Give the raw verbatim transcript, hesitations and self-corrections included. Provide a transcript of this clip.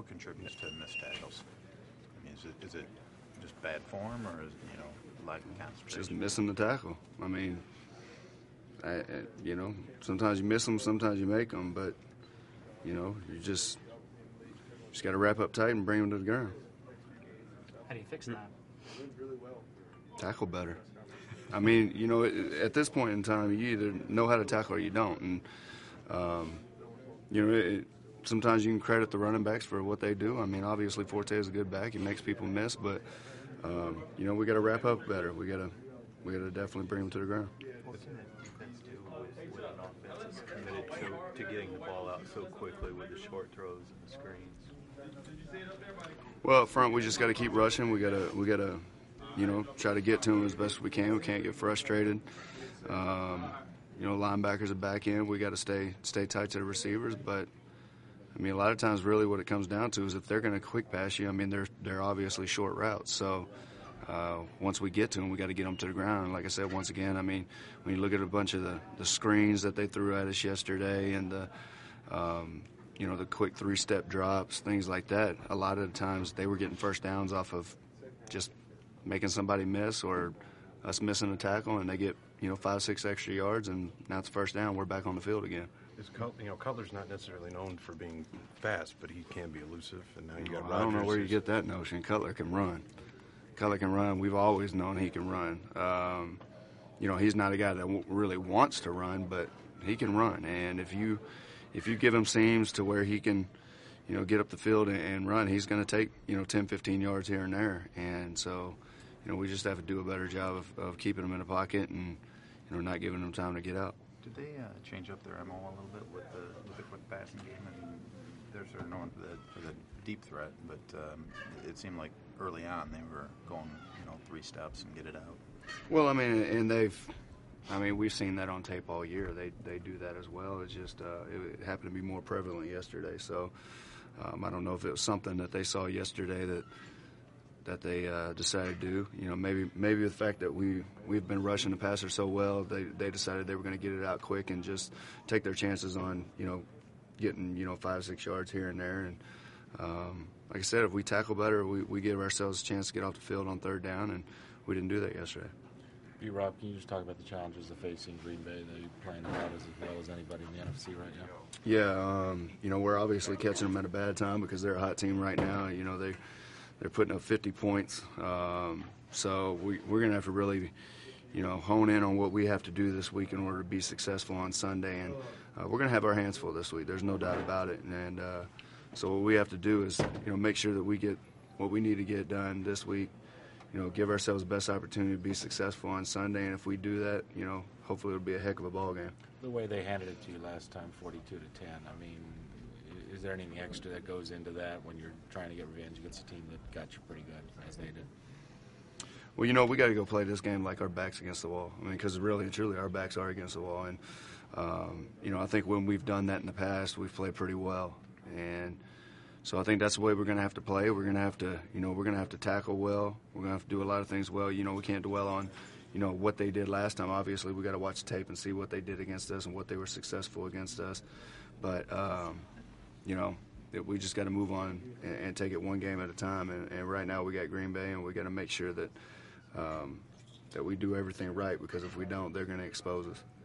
what contributes to missed tackles? I mean, is it is it just bad form, or is you know lack of concentration? Just missing the tackle. I mean, I, I, you know, sometimes you miss them, sometimes you make them, but you know, you just just got to wrap up tight and bring them to the ground. How do you fix that? Tackle better. I mean, you know, at this point in time, you either know how to tackle or you don't. And, um, you know, it, sometimes you can credit the running backs for what they do. I mean, obviously Forte is a good back. He makes people miss. But, um, you know, we got to wrap up better. We got to we got to definitely bring them to the ground. What can that defense do with, with an offense that's committed to, to getting the ball out so quickly with the short throws and the screens? Well, up front, we just got to keep rushing. We got to we got to – you know, try to get to them as best as we can. We can't get frustrated. Um, you know, linebackers are back in. We got to stay stay tight to the receivers. But, I mean, a lot of times really what it comes down to is if they're going to quick pass you, I mean, they're, they're obviously short routes. So uh, once we get to them, we got to get them to the ground. And like I said, once again, I mean, when you look at a bunch of the, the screens that they threw at us yesterday and the, um, you know, the quick three-step drops, things like that, a lot of the times they were getting first downs off of just – making somebody miss or us missing a tackle, and they get, you know, five, six extra yards, and now it's first down. We're back on the field again. Is you know, Cutler's not necessarily known for being fast, but he can be elusive, and now you got well, I don't know where you get that notion. Cutler can run. Cutler can run. We've always known he can run. Um, you know, he's not a guy that w- really wants to run, but he can run. And if you if you give him seams to where he can, you know, get up the field and, and run, he's going to take, you know, ten, fifteen yards here and there. And so, you know, we just have to do a better job of, of keeping them in the pocket and, you know, not giving them time to get out. Did they uh, change up their M O a little bit with the with the quick passing game? And they're sort of known for the, for the deep threat, but um, it seemed like early on they were going, you know, three steps and get it out. Well, I mean, and they've, I mean, we've seen that on tape all year. They they do that as well. It's just uh, it, it happened to be more prevalent yesterday. So um, I don't know if it was something that they saw yesterday that. that they uh, decided to do. You know, maybe maybe the fact that we, we've been rushing the passer so well, they, they decided they were going to get it out quick and just take their chances on, you know, getting, you know, five, six yards here and there. And um, like I said, if we tackle better, we, we give ourselves a chance to get off the field on third down, and we didn't do that yesterday. B-Rob, can you just talk about the challenges of facing Green Bay? They're playing about as well as anybody in the N F C right now. Yeah, um, you know, we're obviously catching them at a bad time because they're a hot team right now. You know, they – They're putting up fifty points, um, so we, we're going to have to really, you know, hone in on what we have to do this week in order to be successful on Sunday. And uh, we're going to have our hands full this week. There's no doubt about it. And uh, so what we have to do is, you know, make sure that we get what we need to get done this week. You know, give ourselves the best opportunity to be successful on Sunday. And if we do that, you know, hopefully it'll be a heck of a ball game. The way they handed it to you last time, forty-two to ten. I mean, is there anything extra that goes into that when you're trying to get revenge against a team that got you pretty good, as they did? Well, you know, we got to go play this game like our back's against the wall. I mean, because really and truly, our backs are against the wall. And, um, you know, I think when we've done that in the past, we've played pretty well. And so I think that's the way we're going to have to play. We're going to have to, you know, we're going to have to tackle well. We're going to have to do a lot of things well. You know, we can't dwell on, you know, what they did last time. Obviously, we got to watch the tape and see what they did against us and what they were successful against us. But, um, you know, we just got to move on and, and take it one game at a time. And, and right now we got Green Bay, and we got to make sure that um, that we do everything right, because if we don't, they're going to expose us.